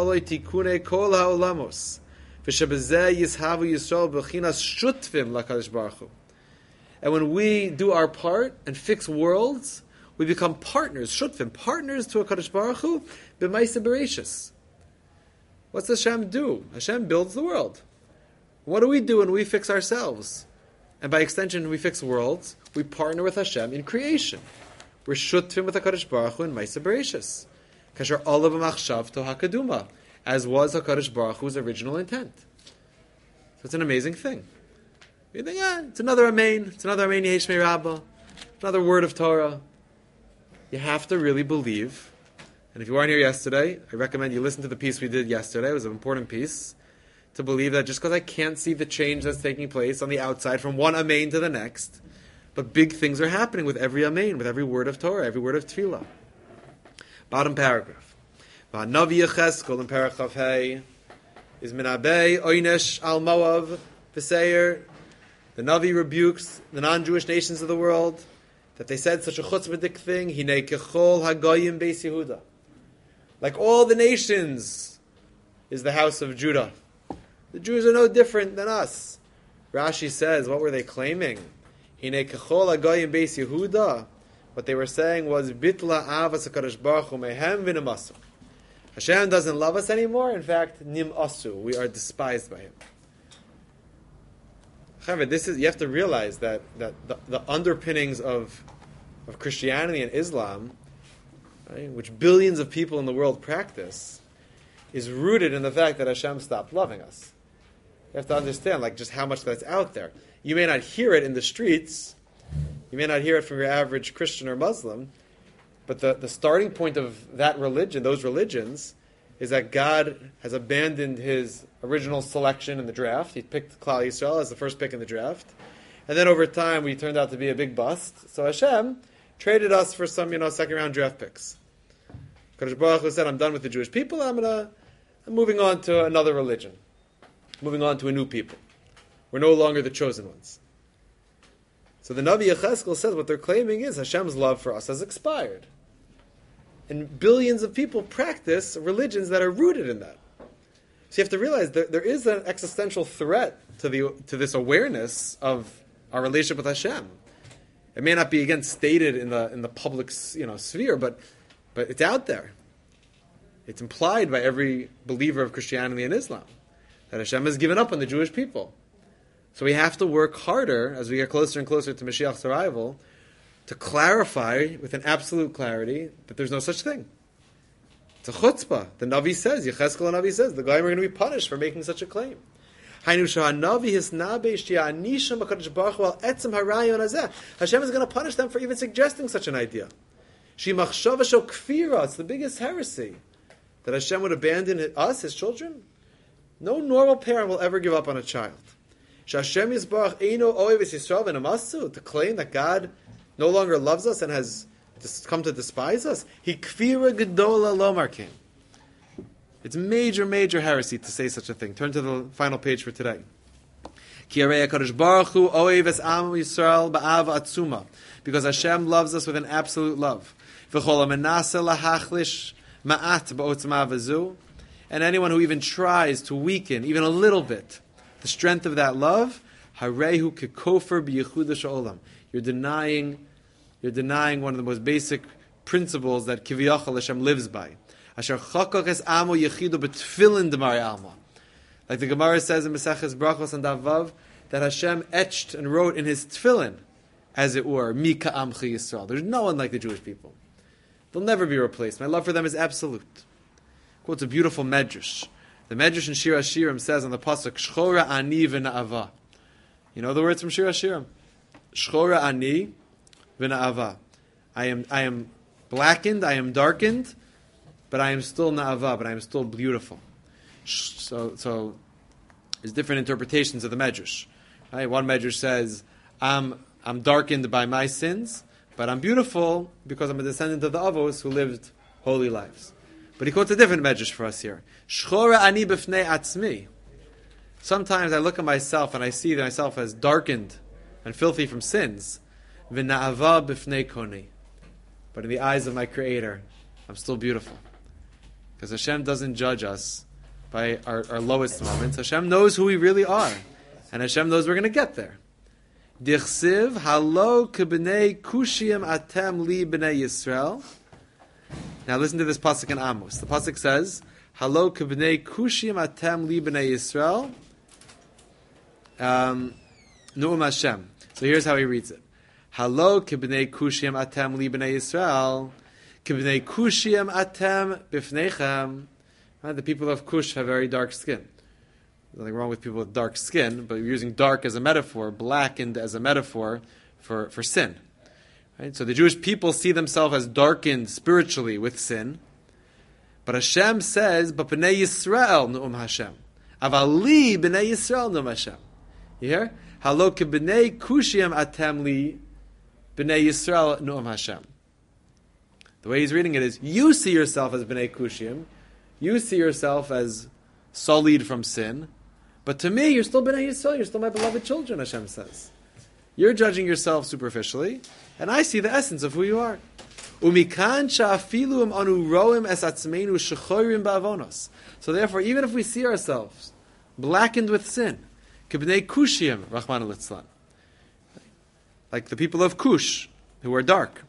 Speaker 1: when we do our part and fix worlds, we become partners, shutfim, partners to HaKadosh Baruch Hu, b'maisa bereshis. What's Hashem do? Hashem builds the world. What do we do when we fix ourselves? And by extension, when we fix worlds, we partner with Hashem in creation. We're shutfim with HaKadosh Baruch Hu in maisa bereshis. Kasher olav machshav to hakaduma, as was HaKadosh Baruch Hu's original intent. So it's an amazing thing. You think, it's another Amen, Yesh Me Rabbah, another word of Torah. You have to really believe. And if you weren't here yesterday, I recommend you listen to the piece we did yesterday. It was an important piece. To believe that just because I can't see the change that's taking place on the outside from one Amen to the next, but big things are happening with every Amen, with every word of Torah, every word of Tefillah. Bottom paragraph. V'hanavi Yecheskel in paragraph Hey is minabei oynesh al Moav v'seir. The Navi rebukes the non-Jewish nations of the world that they said such a chutzpahdik thing, Hinei kechol hagoyim beis Yehuda. Like all the nations is the house of Judah. The Jews are no different than us. Rashi says, what were they claiming? Hinei kechol hagoyim beis Yehuda. What they were saying was, Bitla avas HaKadosh Baruch Hu mehem v'nemasu. Hashem doesn't love us anymore. In fact, nim asu. We are despised by Him. You have to realize that the underpinnings of Christianity and Islam, right, which billions of people in the world practice, is rooted in the fact that Hashem stopped loving us. You have to understand, just how much that's out there. You may not hear it in the streets. You may not hear it from your average Christian or Muslim, but the starting point of that religion, those religions, is that God has abandoned his original selection in the draft. He picked Klal Yisrael as the first pick in the draft. And then over time, we turned out to be a big bust. So Hashem traded us for some, second-round draft picks. Kadosh Baruch Hu said, I'm done with the Jewish people. I'm moving on to another religion. Moving on to a new people. We're no longer the chosen ones. So the Navi Yechezkel says what they're claiming is Hashem's love for us has expired. And billions of people practice religions that are rooted in that. So you have to realize that there is an existential threat to this awareness of our relationship with Hashem. It may not be again stated in the public sphere, but it's out there. It's implied by every believer of Christianity and Islam that Hashem has given up on the Jewish people. So we have to work harder as we get closer and closer to Mashiach's arrival to clarify with an absolute clarity that there's no such thing. It's a chutzpah. The Navi says, Yechezkel Navi says, the Goyim are going to be punished for making such a claim. Hashem is going to punish them for even suggesting such an idea. It's the biggest heresy. That Hashem would abandon us, his children? No normal parent will ever give up on a child. To claim that God no longer loves us and has come to despise us, it's major, major heresy to say such a thing. Turn to the final page for today. Because Hashem loves us with an absolute love. And anyone who even tries to weaken, even a little bit, the strength of that love, you're denying one of the most basic principles that Kiviyachal Hashem lives by. Like the Gemara says in Maseches Brachos and Davav, that Hashem etched and wrote in his tefillin, as it were, Mi ka'amchi Yisrael. There's no one like the Jewish people. They'll never be replaced. My love for them is absolute. Quotes a beautiful medrash. The medrash in Shir HaShirim says on the pasuk, Shchora ani v'na'ava. You know the words from Shir HaShirim? Shchora ani v'na'ava. I am blackened, I am darkened, but I am still na'ava, but I am still beautiful. So there's different interpretations of the medrash. Right? One medrash says, I'm darkened by my sins, but I'm beautiful because I'm a descendant of the Avos who lived holy lives. But he quotes a different medrash for us here. Shchora ani b'fnei atzmi. Sometimes I look at myself and I see myself as darkened and filthy from sins. V'na'ava b'fnei koni. But in the eyes of my Creator, I'm still beautiful. Because Hashem doesn't judge us by our lowest moments. Hashem knows who we really are. And Hashem knows we're going to get there. Dichsiv halo k'bnei kushim atem li b'nei Yisrael. Now listen to this pasuk in Amos. The pasuk says, "Halo k'bnei kushim atem li b'nei Yisrael." Nu'um Hashem. So here's how he reads it: "Halo k'bnei kushim atem li b'nei Yisrael, k'bnei kushim atem b'fneichem." The people of Kush have very dark skin. There's nothing wrong with people with dark skin, but we're using dark as a metaphor, blackened as a metaphor for sin. Right? So the Jewish people see themselves as darkened spiritually with sin. But Hashem says, "But b'nei Yisrael nu'um Hashem. Avali b'nei Yisrael nu'um Hashem." You hear? Halo b'nei kushim atem li b'nei Yisrael nu'um Hashem. The way he's reading it is, you see yourself as b'nei kushim, you see yourself as sullied from sin, but to me, you're still b'nei Yisrael, you're still my beloved children, Hashem says. You're judging yourself superficially, and I see the essence of who you are. So therefore, even if we see ourselves blackened with sin, like the people of Kush, who are dark,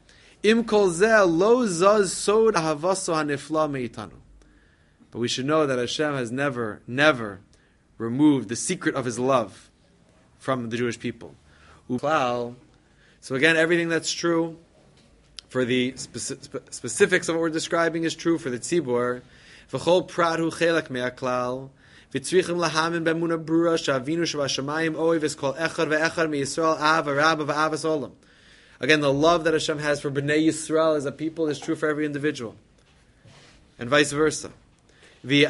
Speaker 1: but we should know that Hashem has never, never removed the secret of His love from the Jewish people. So again, everything that's true for the specifics of what we're describing is true for the tzibur. V'chol prat hu chelak me'aklal. V'tzrichim lahamin b'emuna brura shavinu shabashamayim oiv is kol echad ve'echad me'Yisrael av v'rabba v'avas olam. Again, the love that Hashem has for B'nai Yisrael as a people is true for every individual. And vice versa. It's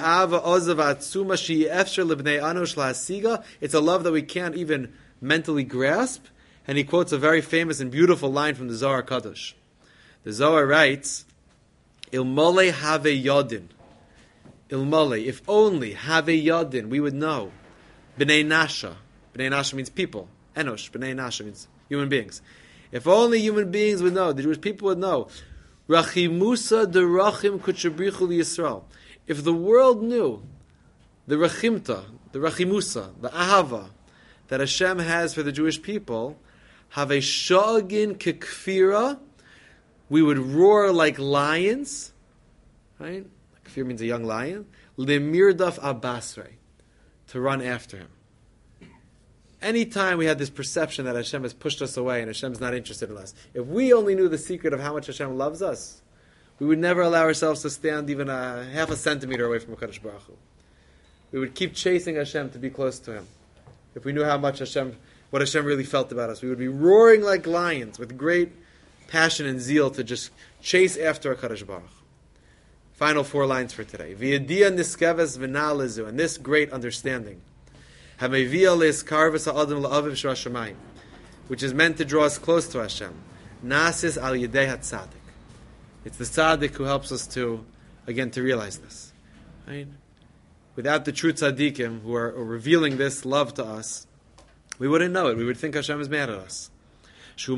Speaker 1: a love that we can't even mentally grasp. And he quotes a very famous and beautiful line from the Zohar Kadosh. The Zohar writes, Ilmole have yodin. Ilmole, if only have yodin, we would know. B'nei Nasha. B'nei Nasha means people. Enosh. B'nei Nasha means human beings. If only human beings would know, the Jewish people would know. Rachimusa derachim kutshabrichu liyisrael. If the world knew the rachimta, the rachimusa, the ahava that Hashem has for the Jewish people, have a shogin kekfira, we would roar like lions, right? Kefir means a young lion. Lemirdaf abasrei, to run after him. Anytime we had this perception that Hashem has pushed us away and Hashem's not interested in us, if we only knew the secret of how much Hashem loves us, we would never allow ourselves to stand even a half a centimeter away from HaKadosh Baruch Hu. We would keep chasing Hashem to be close to Him. If we knew how much what Hashem really felt about us, we would be roaring like lions with great passion and zeal to just chase after HaKadosh Baruch Hu. Final 4 lines for today. V'yediya niskeves v'na'lezu, and this great understanding, which is meant to draw us close to Hashem. Nasis al yedei hatzadik. It's the tzaddik who helps us to realize this. Right? Without the true tzaddikim who are revealing this love to us, we wouldn't know it. We would think Hashem is mad at us. The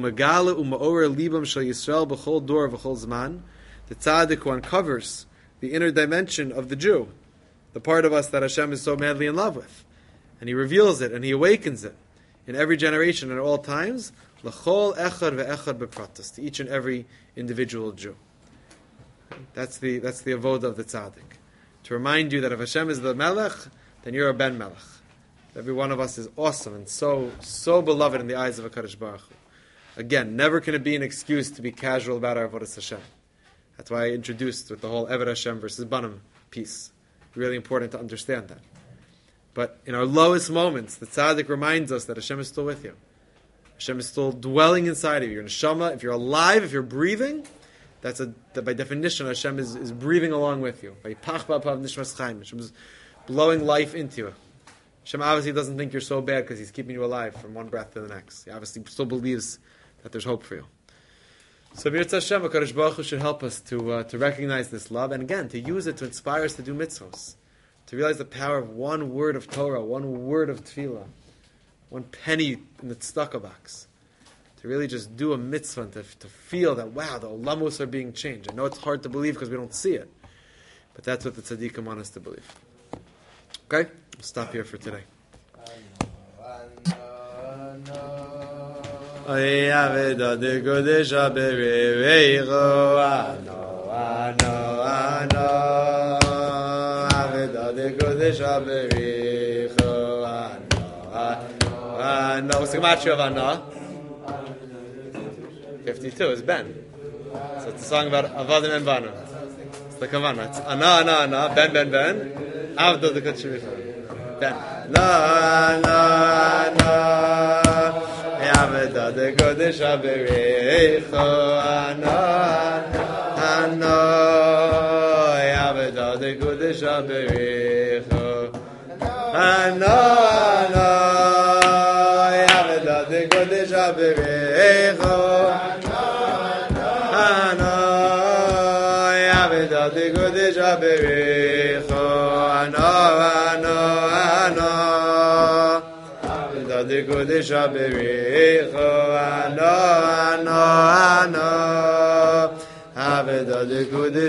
Speaker 1: tzaddik who uncovers the inner dimension of the Jew, the part of us that Hashem is so madly in love with. And He reveals it and He awakens it in every generation and at all times, l'chol echad ve'echad bepratus, to each and every individual Jew. That's the avodah of the tzaddik. To remind you that if Hashem is the melech, then you're a ben melech. Every one of us is awesome and so beloved in the eyes of HaKadosh Baruch Hu. Again, never can it be an excuse to be casual about our avodas Hashem. That's why I introduced with the whole Eved Hashem versus Banim piece. Really important to understand that. But in our lowest moments, the tzaddik reminds us that Hashem is still with you. Hashem is still dwelling inside of you. You're neshama. If you're alive, if you're breathing, that by definition Hashem is breathing along with you. Hashem is blowing life into you. Hashem obviously doesn't think you're so bad because He's keeping you alive from one breath to the next. He obviously still believes that there's hope for you. So B'yirtzeh Hashem, HaKadosh Baruch Hu should help us to recognize this love, and again, to use it to inspire us to do mitzvos. To realize the power of one word of Torah, one word of tefillah, one penny in the tzedakah box. To really just do a mitzvah and to feel that, wow, the olamos are being changed. I know it's hard to believe because we don't see it. But that's what the tzaddikim want us to believe. Okay? We'll stop here for today. What's the gematria of Anah? 52 is Ben. So it's a song about Avadim and Bana. It's the Kavanah. It's Anah, Ben, Avdo the Kutshiricha. Ben. Anah, Yaveda the Kodesh HaBericho. Anah, Yaveda the Kodesh HaBericho. Anah, Yaveda the Kodesh HaBericho. The Kodesh HaBericho, the Kodesh HaBericho, the Kodesh